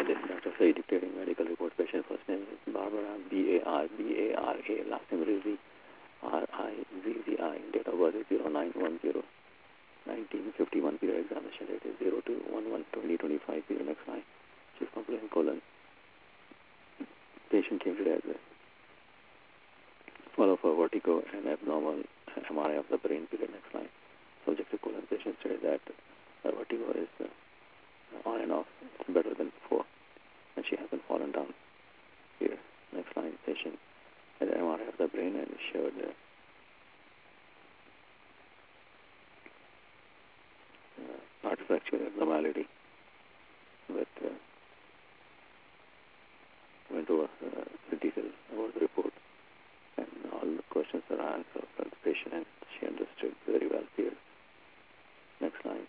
This is Dr. Saeed dictating medical report. Patient first name is Barbara, B-A-R-B-A-R-A, last name Rizzi, R-I-Z-Z-I, date of birth is 0910, 1951, period examination date is 02/11/2025, period next line. Chief complaint colon. Patient came today as a follow for vertigo and abnormal MRI of the brain, period next line. Subjective colon. Patient stated that the vertigo is on and off, it's better than before, and she hasn't fallen down. Here, next line. Patient had an MRI of the brain and showed artifactual abnormality, but went over the details about the report, and all the questions are answered by the patient, and she understood very well here. Next line.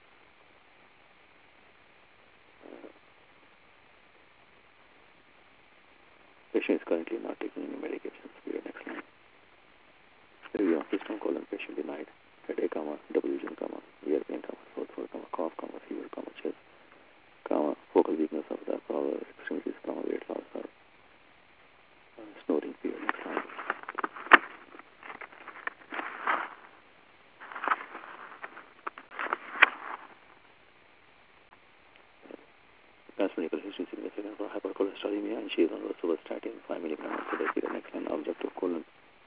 Patient is currently not taking any medications. Period. Next line. Review of system colon. Patient denied headache, delusion, ear pain, sore throat, cough, fever, chest, focal weakness of the upper extremities, weight loss, or snoring. Period. Next line. Past medical history significant for hypercholesterolemia, and she is on rosuvastatin 5 milligrams per day. Period. Next line. Objective colon.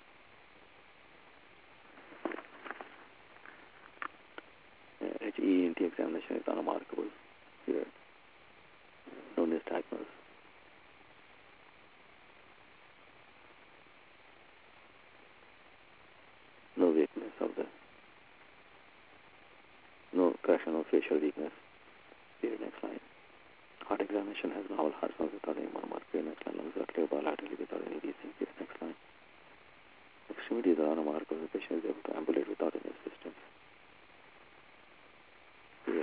HEENT examination is unremarkable. Here, no nystagmus. No weakness of the, no correction of facial weakness. Period. Next line. Heart examination has normal heart sounds without any murmur. Period. Next line. Lungs are clear bilaterally without any wheezing. Period. Next line. Extremities are unremarkable. The patient is able to ambulate without any assistance. Period.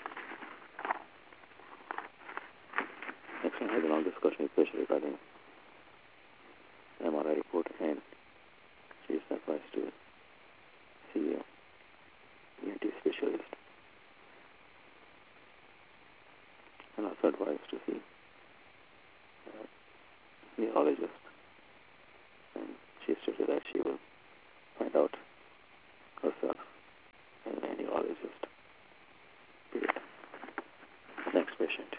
Next one has a long discussion with patient regarding MRI report, and she is advised to see a ENT specialist, and also advised to see a neurologist. And she stated that she will find out herself and a neurologist. Period. Next patient.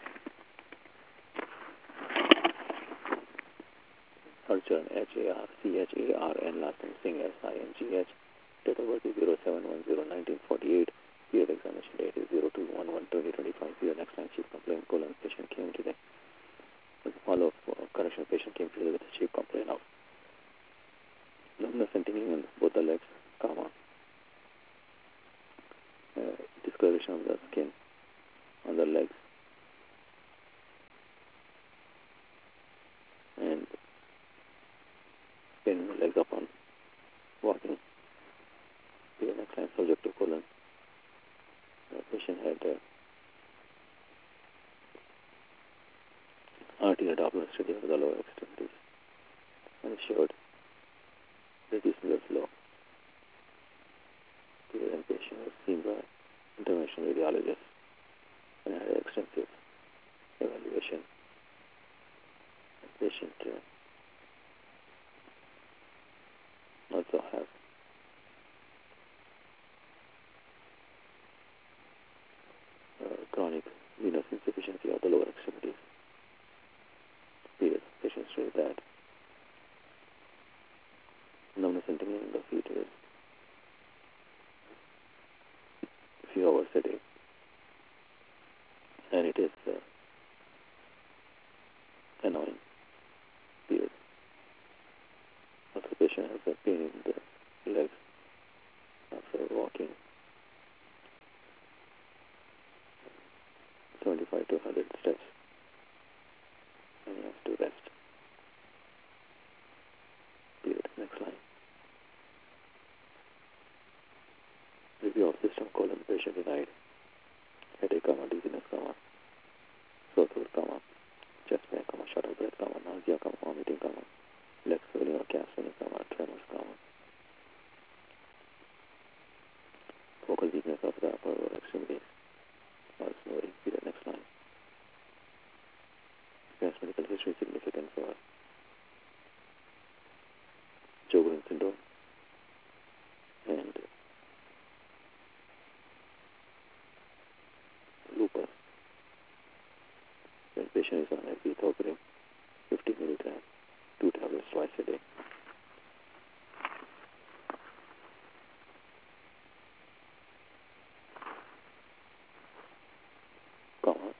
Arjun, H-A-R-C-H-A-R-N, last name Singh, S-I-N-G-H, date of birth is 07/10/1948, period examination date is 02/11/2025, period next line. Chief complaint colon. Patient came today with a follow-up correction. Patient came today with a chief complaint of numbness and tingling in both the legs, discoloration of the skin on the legs, and pain in the legs upon walking. Period. Next line. Subjective colon. The patient had arterial Doppler study of the lower extremities, and it showed reduced blood flow. Period. And patient was seen by interventional radiologist and had extensive evaluation. The patient also have chronic venous insufficiency of the lower extremities. Period. Patient stated that numbness and tingling in the feet is a few hours a day, and it is annoying. Period. Also, the patient has a pain in the legs after walking 75 to 100 steps, and he has to rest. Period. Next line. Review of system colon. Patient denied headache, dizziness, sore throat, chest pain, short of breath, nausea, vomiting, leg swelling or calf swelling, tremors, focal weakness of the upper extremities, or snoring. Period. Next line. history significant for Sjogren's syndrome and lupus. When patient is on ethylthocrin, 50 milligrams, 2 tablets twice a day. Comma.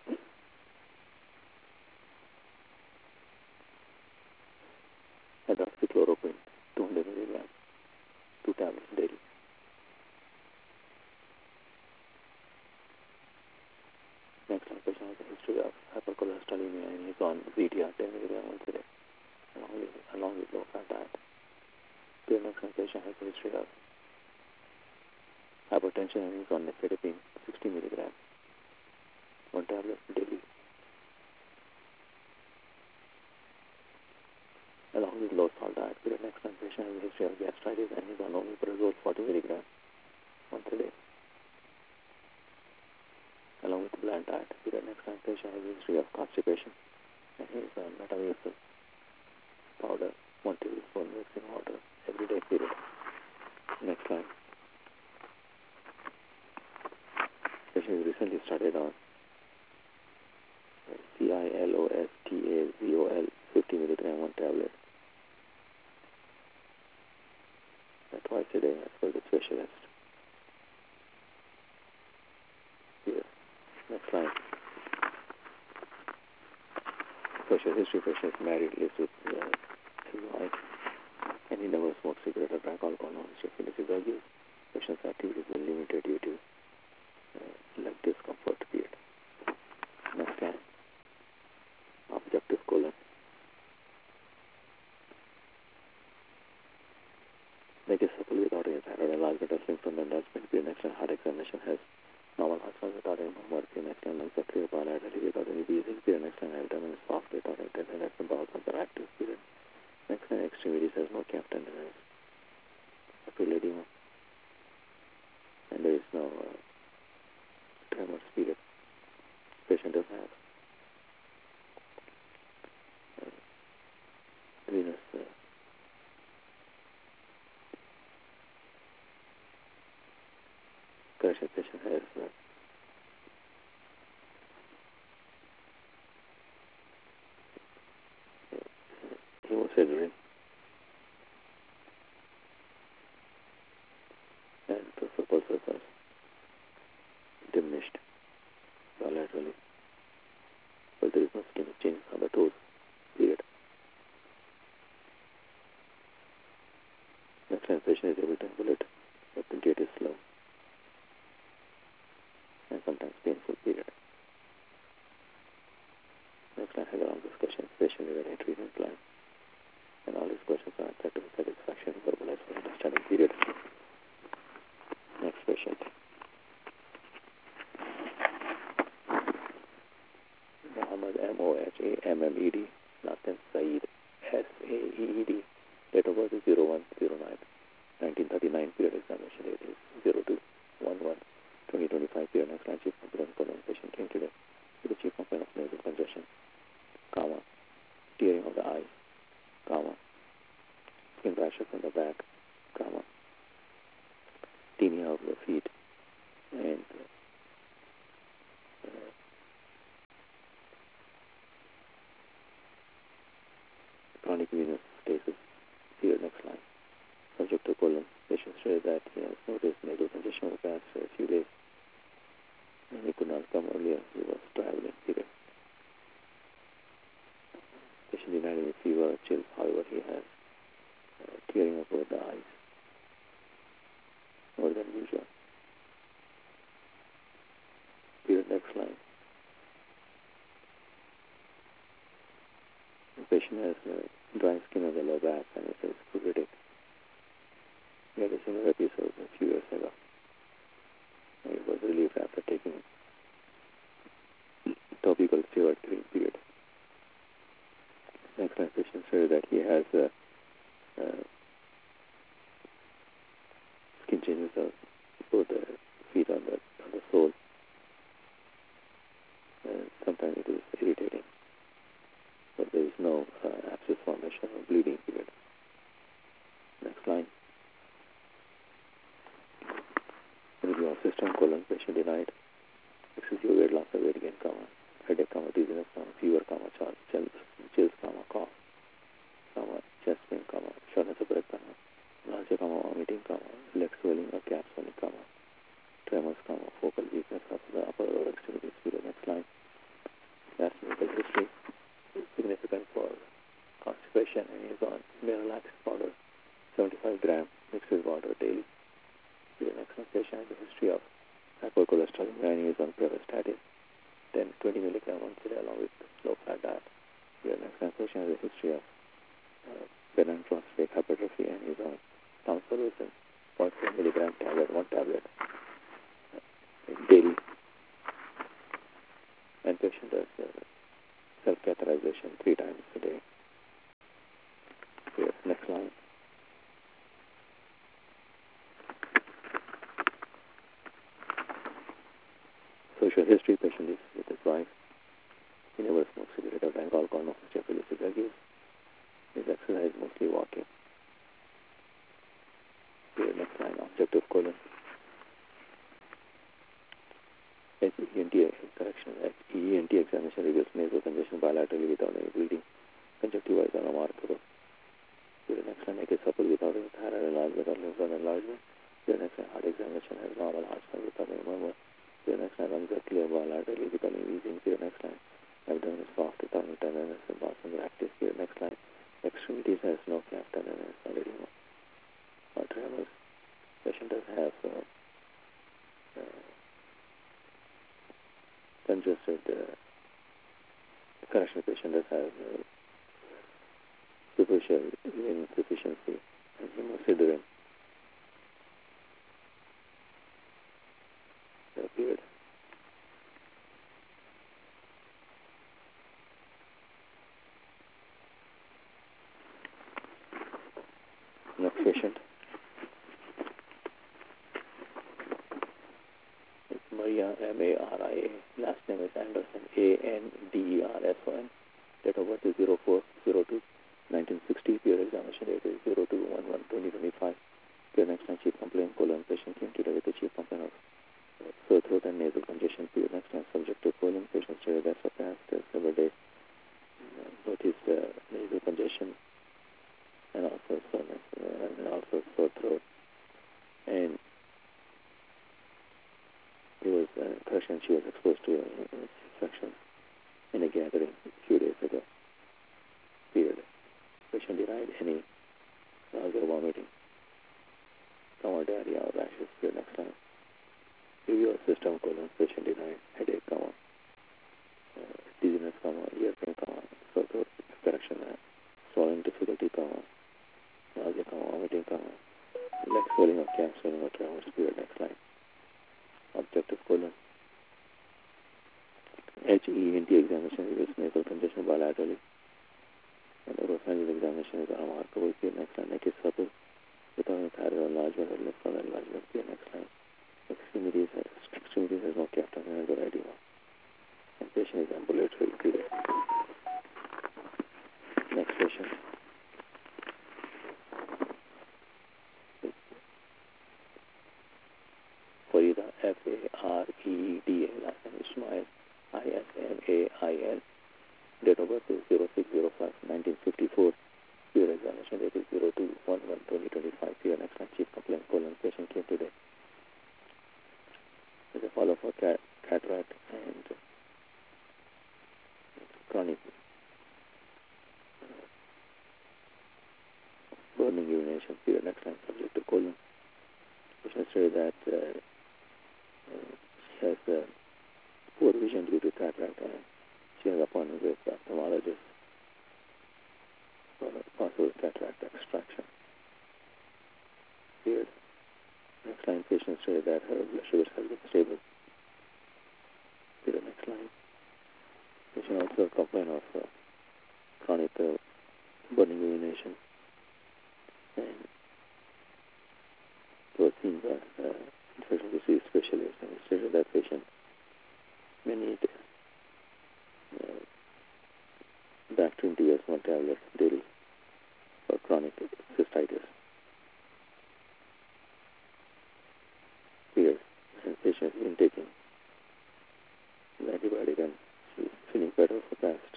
Hydroxychloroquine, 200 milligrams, 2 tablets daily. Next time, patient has a history of hypercholesterolemia and he's on VDR 10 milligrams once a day, along with low-fat diet. The next time, patient has a history of hypertension and he's on nifedipine, 60 milligrams, 1 tablet daily. Along with low salt diet. The next time, patient has a history of gastritis and he's on omeprazole, 40 milligrams, once a day. Along with the bland diet. The next time, patient has a history of constipation and he's on metamucil powder, 1 tablespoon mixed in water every day period. Next time, patient is recently started on Cilostazol, 50 milligram, 1 tablet, twice a day as per the specialist. Here, next line. Social history: patient is married, lives with his wife, and he never smoked cigarette or drank alcohol. No history of illicit drug use. Patient's activities were limited due to leg discomfort. Period. Next line. Objective colon. Make a supple without any thyroid and large beta symptom and husband. Next line. Heart examination has normal heart sounds without any murmur. Next line. Lungs are clear bilaterally without any wheezing. Next line. Abdomen is soft without any tenderness and bowel sounds are active. Next line. Extremities has no calf tenderness. Upper edema. And there is no tremors. Period. Patient does have venous correction. Patient has hemosiderin and the pulses are diminished bilaterally, but there is no skin change on the toes. Period. Next time, patient is able to ambulate, but the gait is slow and sometimes painful. Period. Next line has a long discussion. Patient regarding treatment plan, and all these questions are answered to his satisfaction, verbalized for understanding. Period. Next patient. Mohammed Mohammed, last name Saeed Saeed, date of birth is 01/09/1939, period examination date is 02/11/2025, period. Next line, chief complaint colon. Patient came today with the chief complaint of nasal congestion, comma, tearing of the eyes, comma, skin rashes on the back, comma, tinea of the feet, and chronic venous stasis. Here, next line. Subject to colon. Patient said that he has noticed nasal congestion over the past few days, and he could not come earlier. He was traveling. Period. Patient denied any fever or chills. However, he has tearing up over the eyes, more than usual. Period. Next line. The patient has dry skin on the lower back and it is pruritic. He had a similar episode a few years ago. And it was relieved after taking topical steroid cream. Period. Next line, patient said that he has skin changes of both the feet on the sole. Sometimes it is irritating, but there is patient and is on Miralax powder, 75 gram mixed with water daily. The next one, patient has a history of hypercholesterolemia and is on pravastatin, then 20 milligram once a day along with low-fat diet. The next one, patient has a history of benign prostatic hypertrophy and is on tamsulosin, 0.4 milligram tablet, one tablet daily. And patient does self-catheterization 3 times a day. Here, next line. Social history, patient lives with his wife. He never smokes cigarette or drank alcohol, no history of illicit drug use. His exercise mostly walking. Here, next line, objective colon. HENT correction. HENT examination reveals nasal congestion bilaterally without any bleeding. Conjunctiva is unremarkable. Here, next line, neck is supple without any thyroid enlargement or lymph node enlargement. Here, next line, heart examination has normal heart sound without any murmur. Here, next line, lungs are clear bilaterally without any wheezing. Here, next line, abdomen is soft without any tenderness and muscles are active. Here, next line, extremities has no calf tenderness or edema or tremors. Patient does have congested correction. Patient does have superficial urine insufficiency and hemosiderin. Period. Next patient. It's Maria, M-A-R-I-A. Last name is Anderson, A-N-D-E-R-S-O-N. Date of birth is 04/02/1960. Period examination date is 02/11/2025. Period next time chief complaint, colon. Patient came today with the chief complaint of sore throat and nasal congestion. Period next time subject to colon. Patient stated that for past several days noticed nasal congestion and also soreness and also sore throat. And it was correction, she was exposed to infection in a gathering a few days ago. Period. Patient denied any nausea, vomiting, or diarrhea or rashes. Period. Next time. Review of system, colon. Patient denied headache, dizziness, ear pain, sore throat, correction, swallowing difficulty, nausea, vomiting, leg swelling or calf swelling or tremors. Period. Next line. Objective colon. HENT examination reveals nasal congestion bilaterally. And oropharyngeal examination is unremarkable. Period. Next line. Neck is supple without any thyroid enlargement or lymph node enlargement. Period. Next line. Extremities has no calf tenderness or edema. And patient is ambulatory. Period. Next patient. Farida, F-A-R-E-D-A, last name is Ismail, I-S-M-A-I-L. Date of birth is 06/05/1954. Period examination date is 02/11/2025. Period next time chief complaint, colon. Patient came today. There's a follow for cataract and chronic burning urination. Period next time subject to colon. Patient stated that she has poor vision due to cataract and she has appointment with the ophthalmologist for possible cataract extraction. Period. Next line, patient stated that her blood sugars have been stable. Period. Next line. Patient also complained of chronic burning urination and was seen by infectious disease specialist and stated that patient may need Bactrim DS 1 tablet daily for chronic cystitis. Period. And patient has been taking the antibiotic and she's feeling better for past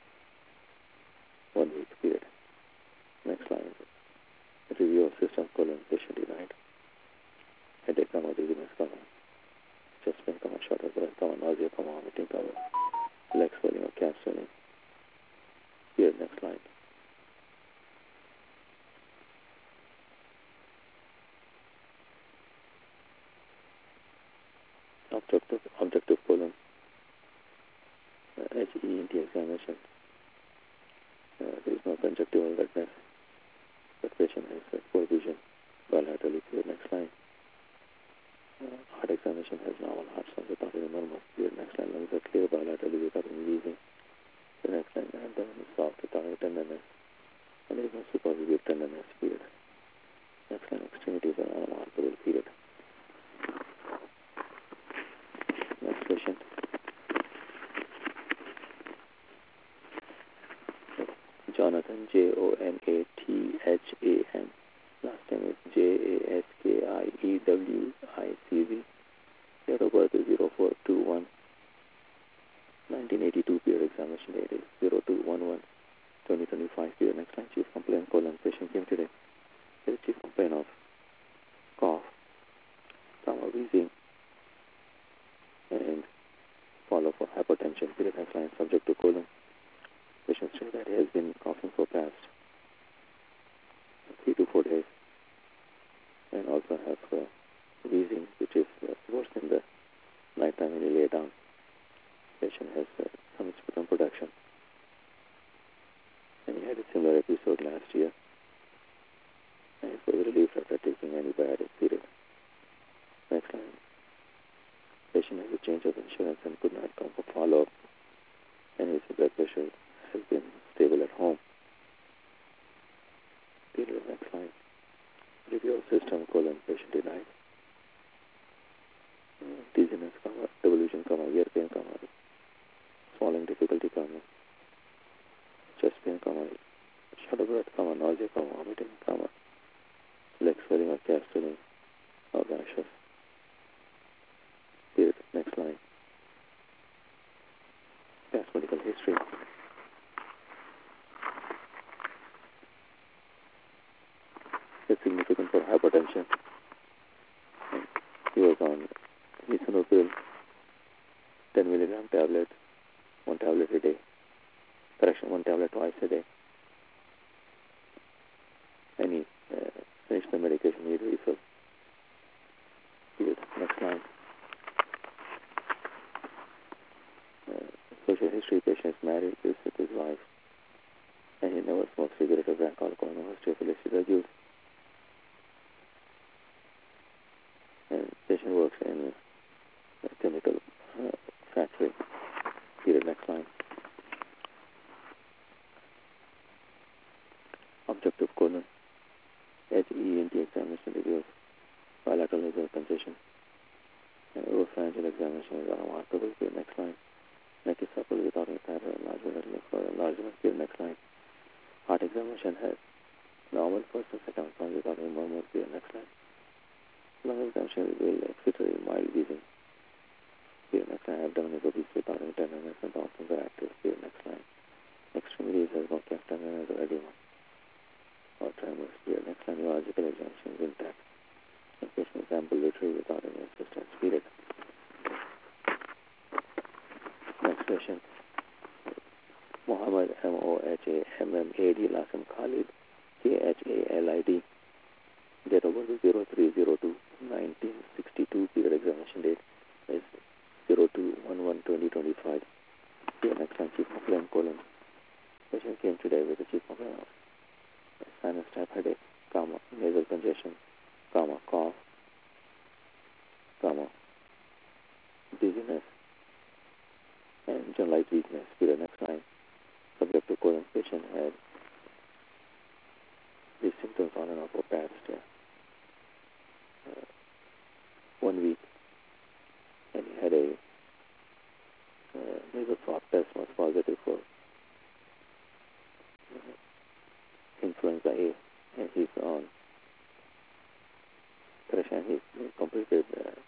1 week. Period. Next line. Review of system, colon. Patient denied headache, dizziness, chest pain, short of breath, nausea, vomiting, leg swelling or calf swelling. Here, next line. HENT examination. There is no conjunctival redness. The patient has poor vision, bilaterally clear. Next line. Heart examination has normal heart sound without any murmur. Clear. Next line. Lungs are clear bilaterally without any wheezing. The next line. Abdomen is soft without any tenderness. And there is no supervivial tenderness. Period. Next line. Extremities are unremarkable. Period. Next patient. Jonathan, Jonathan. Last name is Jaskiewiz. Date of birth is 0421 1982. Period. Examination date is 0211 2025. Period. Next line. Chief complaint colon. Patient came today. There is chief complaint of cough, wheezing, and follow for hypertension. Period. Next line. Subject to colon. Patient said that he has been coughing for past 3 to 4 days, and also have wheezing, which is worse in the nighttime when you lay down. Patient has some sputum production, and he had a similar episode last year, and it was relieved after taking antibiotics. Period. Next line. Patient has a change of insurance and could not come for follow-up, and his blood pressure has been stable at home. Period. Next line. Review of system colon. Patient denied. Dizziness, devolution, ear pain, swallowing difficulty, chest pain, short of breath, nausea, vomiting, leg swelling or calf swelling or rashes. Period. Next line. Past medical history. It's significant for hypertension. He was on lisinopril, 10 milligram tablet, 1 tablet a day. Correction, 1 tablet twice a day. And he finished the medication, need refill. Period. Next line. Social history. Patient is married, lives with his wife, and he never smoked cigarette or drank alcohol. No history of illicit drug use. And patient works in a chemical factory. Period. Next line. Objective colon. HENT examination reveals bilateral nasal congestion. And oropharyngeal examination is unremarkable. Period. Next line. Neck is supple without any thyroid enlargement or enlargement. Period. Next line. Heart examination has normal first and second sound without any murmur. Period. Next line. Lung examination will excitatory mild wheezing. Period. Next line. Abdomen is obese without any tenderness and options are active. Period. Next line. Extremities has no calf tenderness or edema or tremors. Period. Next line. Neurological examination is intact. And patient is ambulatory without any assistance. Period. Next patient. Mohammed, Mohammad, last name Khalid, Khalid. Date of birth is 0302 1962. Period. Examination date is 02/11/2025. Here next line. Chief complaint colon. Patient came today with a chief complaint of sinus type headache, nasal congestion, cough, dizziness, and generalized weakness. Period. Next line. Subject to colon. Patient had these symptoms on and off for past 1 week, and he had a nasal swab test was positive for influenza A, and he's on correction. He's completed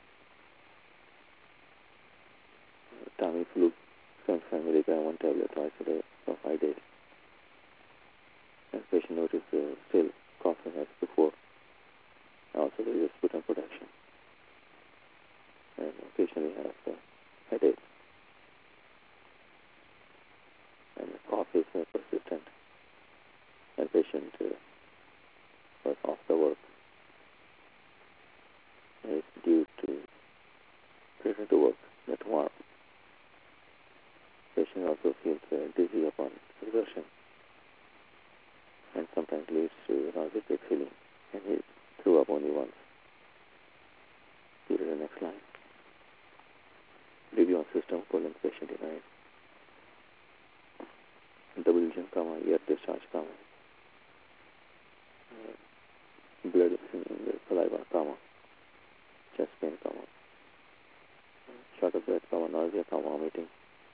Tamiflu 75 milligram 1 tablet twice a day for 5 days. And patient noticed still coughing as before. Also there is a sputum production. And occasionally has headache. And the cough is persistent. And patient was off the work. And it's due to return to work tomorrow. Patient patient also feels dizzy upon exertion and sometimes leads to nauseatic feeling, and he threw up only once. Here is the next line. Review on system, colon, patient denied. Devolution, ear discharge, blood in the saliva, chest pain, short of breath, nausea, vomiting,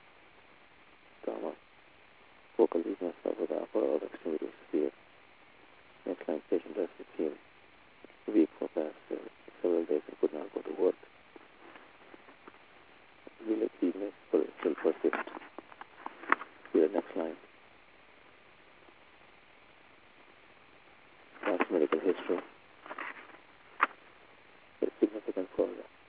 focal weakness of the upper or extremities, fear. Next line, patient rested, feel weak for past several days and could not go to work. Weakness still persist. Here, next line. Past medical history is significant for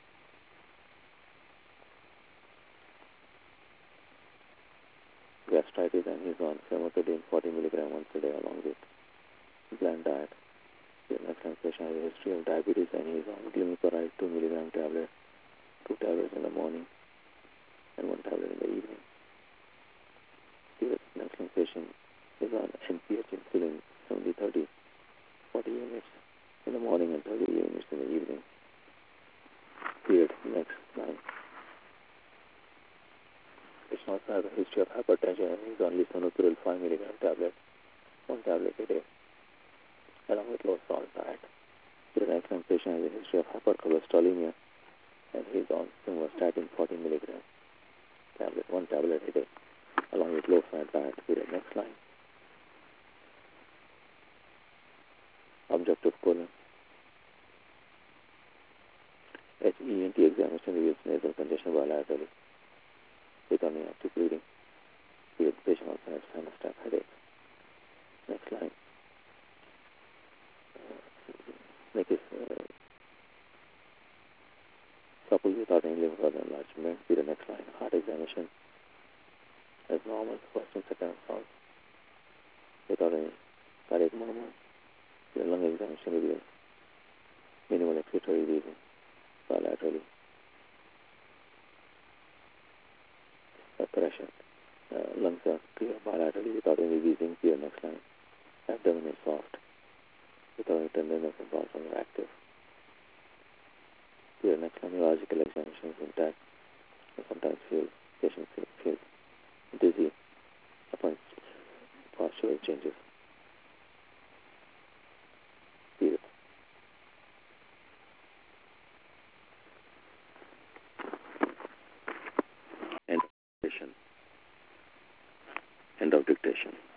gastritis, and he's on famotidine 40 milligram once a day along with bland diet. Here, next line, patient has a history of diabetes and he's on glimepiride 2 milligram tablet, 2 tablets in the morning and 1 tablet in the evening. Here, next line, patient is on NPH insulin 70-30, 40 units in the morning and 30 units in the evening. Period. Next line. Patient also has a history of hypertension and he's on lisinopril 5 milligram tablet, 1 tablet a day, along with low salt diet. Here, next line, patient has a history of hypercholesterolemia and he's on simvastatin 40 milligram tablet, 1 tablet a day, along with low fat diet. Here, next line. Objective colon. HENT examination reveals nasal congestion bilaterally without any active bleeding. Here, the patient also has sinus type headache. Next line. Neck is supple without any lymph node enlargement. Here, the next line. Heart examination as normal, first and second assault without any cardiac murmur. Here, lung examination reveals minimal excretory wheezing bilaterally. Pressure. Lungs are clear bilaterally without any wheezing. Here, next line. Abdomen is soft without any tenderness and pulse are active. Here, next line. Neurological examination is intact. Sometimes patient feels dizzy upon postural changes. Period. End of dictation.